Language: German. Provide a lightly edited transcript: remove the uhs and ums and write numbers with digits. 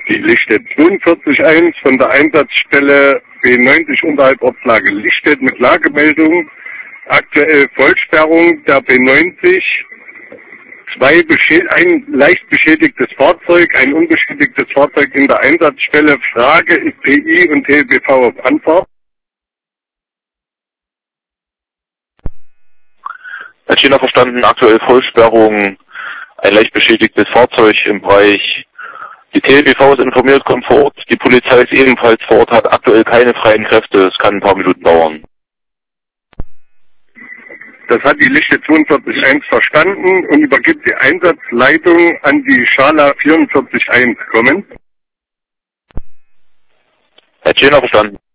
Die Lichte 42.1 von der Einsatzstelle B90 unterhalb Ortslage Lichtet mit Lagemeldung. Aktuell Vollsperrung der B90. Ein leicht beschädigtes Fahrzeug, ein unbeschädigtes Fahrzeug in der Einsatzstelle. Frage, ist PI und TLBV auf Anfahrt? Herr Schäner, verstanden, aktuell Vollsperrung, ein leicht beschädigtes Fahrzeug im Bereich. Die TLBV ist informiert, kommt vor Ort, die Polizei ist ebenfalls vor Ort, hat aktuell keine freien Kräfte, es kann ein paar Minuten dauern. Das hat die Lichte 42.1 verstanden und übergibt die Einsatzleitung an die Schala 44.1. Kommen. Herr Schäner, verstanden.